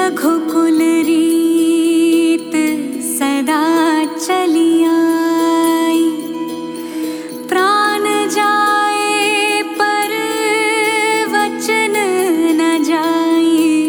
रघुकुल रीत सदा चली आई। प्राण जाए पर वचन न जाई।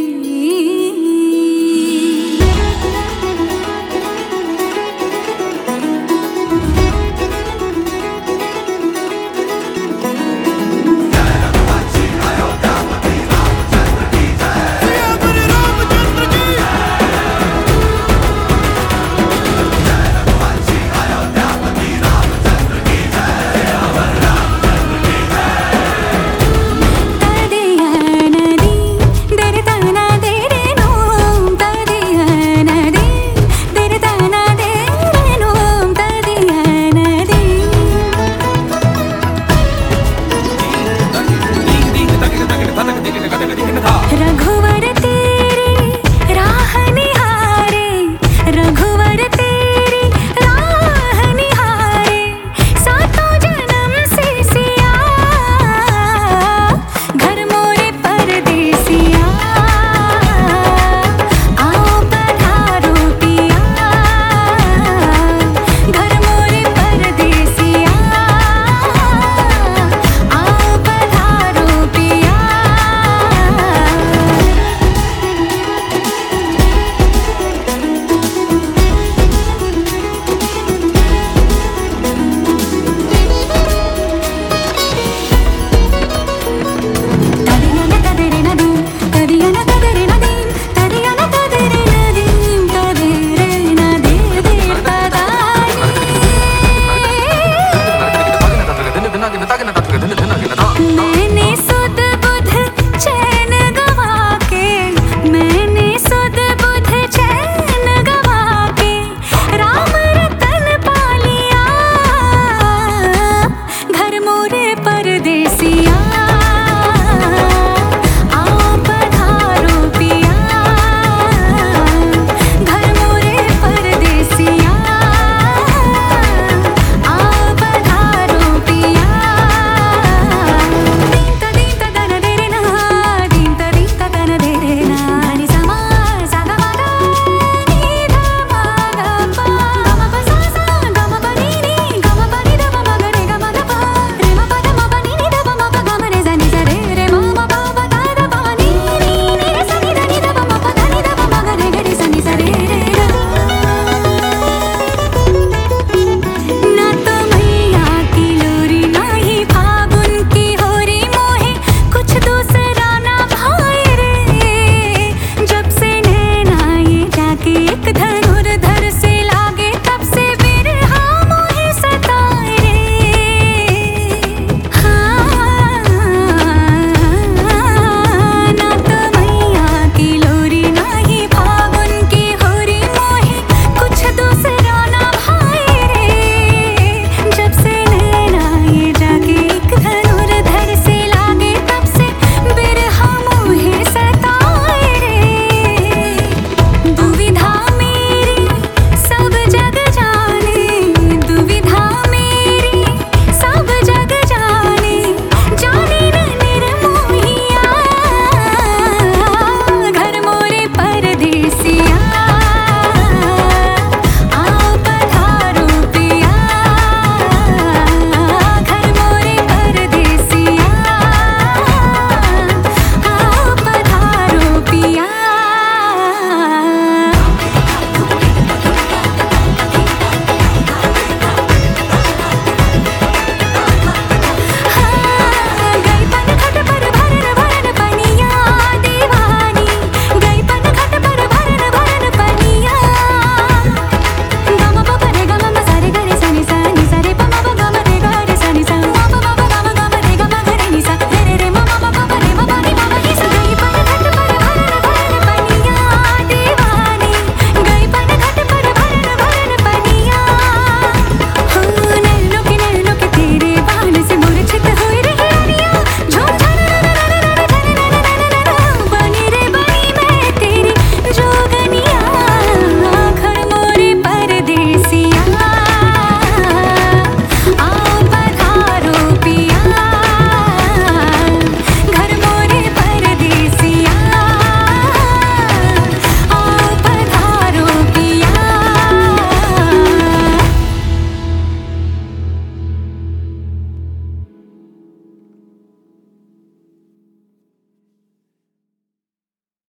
रघुवर तेरी राह निहारे, रघुवर तेरी राह निहारे, सातों जन्म से सिया, घर मोरे परदेसिया, आओ पधारो पिया, घर मोरे परदेसिया, आओ पधारो पिया। मैंने सुध बुध चैन गवा के, मैंने सुध बुध चैन गवा के, राम रतन पा लिया, घर मोरे परदेसिया।